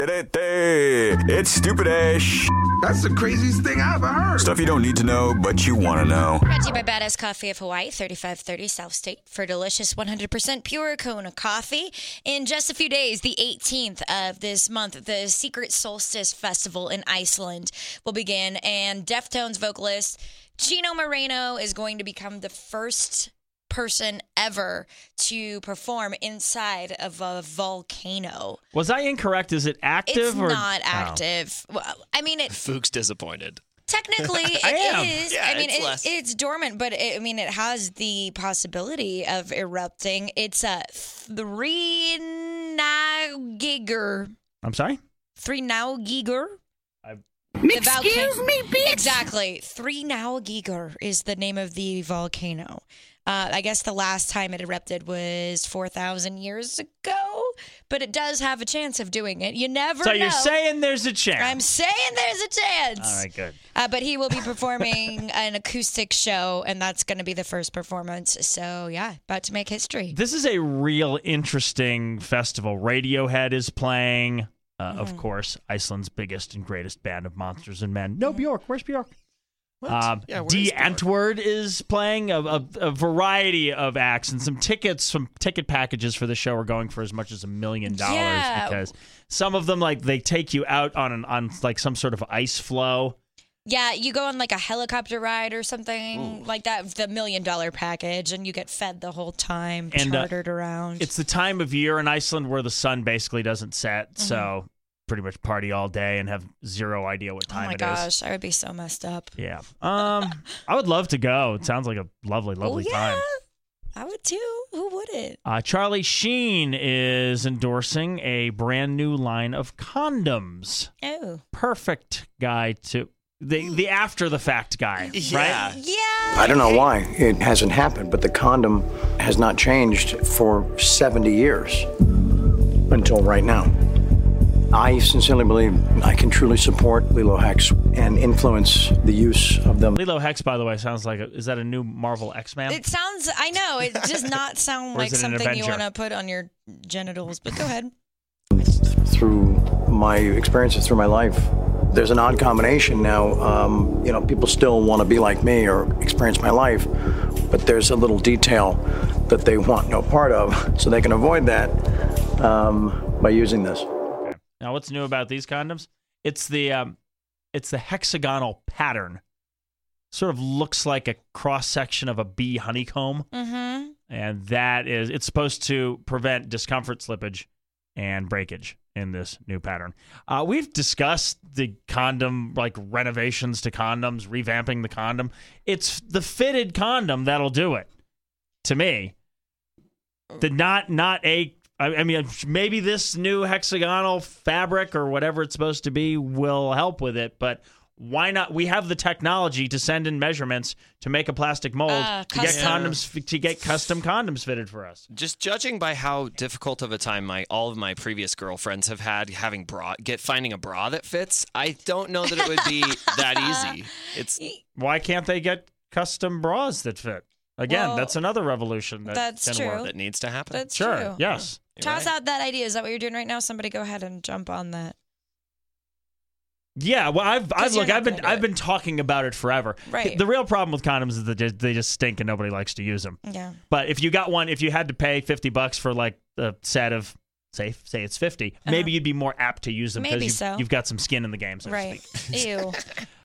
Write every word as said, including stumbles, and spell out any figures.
It's stupid-ish. That's the craziest thing I ever heard. Stuff you don't need to know, but you want to know. Brought to you by Badass Coffee of Hawaii, thirty-five thirty South State, for delicious one hundred percent pure Kona coffee. In just a few days, the eighteenth of this month, the Secret Solstice Festival in Iceland will begin, and Deftones vocalist Chino Moreno is going to become the first person ever to perform inside of a volcano. Was I incorrect? Is it active? It's or? not active. Well, I mean, it Fook's disappointed. technically it I am. is. Yeah, I mean, it's it, less. it's dormant, but it, I mean, it has the possibility of erupting. It's a three Naugiger. I'm sorry? Three Naugiger. Excuse me, bitch. Exactly. Three Naugiger is the name of the volcano. Uh, I guess the last time it erupted was four thousand years ago, but it does have a chance of doing it. You never So know. you're saying there's a chance. I'm saying there's a chance. All right, good. Uh, but he will be performing an acoustic show, and that's going to be the first performance. So, yeah, about to make history. This is a real interesting festival. Radiohead is playing. Uh, Mm. Of course, Iceland's biggest and greatest band of monsters and men. No, Bjork. Where's Bjork? Um, Yeah, where D. is Bjork? Antwoord is playing. A, a, a variety of acts, and some tickets, some ticket packages for the show are going for as much as a million dollars Yeah. because some of them, like, they take you out on an on like some sort of ice flow. Yeah, you go on like a helicopter ride or something like that, the million dollar package, and you get fed the whole time, And, uh, chartered around. It's the time of year in Iceland where the sun basically doesn't set, Mm-hmm. so pretty much party all day and have zero idea what Oh time my it is. gosh, I would be so messed up. Yeah. Um, I would love to go. It sounds like a lovely, lovely oh, yeah. time. I would too. Who wouldn't? Uh, Charlie Sheen is endorsing a brand new line of condoms. Oh. Perfect guy to the the after the fact guy, Yeah. right? Yeah. I don't know why it hasn't happened, but the condom has not changed for seventy years until right now. I sincerely believe I can truly support Lilo Hex and influence the use of them. Lilo Hex, by the way, sounds like a, is that a new Marvel X-Man? It sounds, I know, it does not sound Or like is it an something you Avenger? want to put on your genitals, but go ahead. Through my experiences, through my life, there's an odd combination now. Um, you know, people still want to be like me or experience my life, but there's a little detail that they want no part of, so they can avoid that um, by using this. Now, what's new about these condoms? It's the um, it's the hexagonal pattern. Sort of looks like a cross section of a bee honeycomb, Mm-hmm. and that is it's supposed to prevent discomfort, slippage, and breakage in this new pattern. Uh, we've discussed the condom, like renovations to condoms, revamping the condom. It's the fitted condom that'll do it. To me, the not not a. I I mean, maybe this new hexagonal fabric or whatever it's supposed to be will help with it, but why not? We have the technology to send in measurements to make a plastic mold Uh, to get custom. condoms to get custom condoms fitted for us. Just judging by how difficult of a time my all of my previous girlfriends have had having bra get finding a bra that fits, I don't know that it would be that easy. It's Why can't they get custom bras that fit? Again, Well, that's another revolution that that's can true. work. that needs to happen. That's Sure. true. Yes. You're Toss right. out that idea. Is that what you're doing right now? Somebody go ahead and jump on that. Yeah, well, I've, I've you're look, not I've been, gonna do I've it. been talking about it forever. Right. The real problem with condoms is that they- they just stink and nobody likes to use them. Yeah. But if you got one, if you had to pay fifty bucks for like a set of, say, say it's fifty, maybe you'd be more apt to use them Uh-huh. Maybe you've, so. you've got some skin in the game, so Right. to speak. Ew.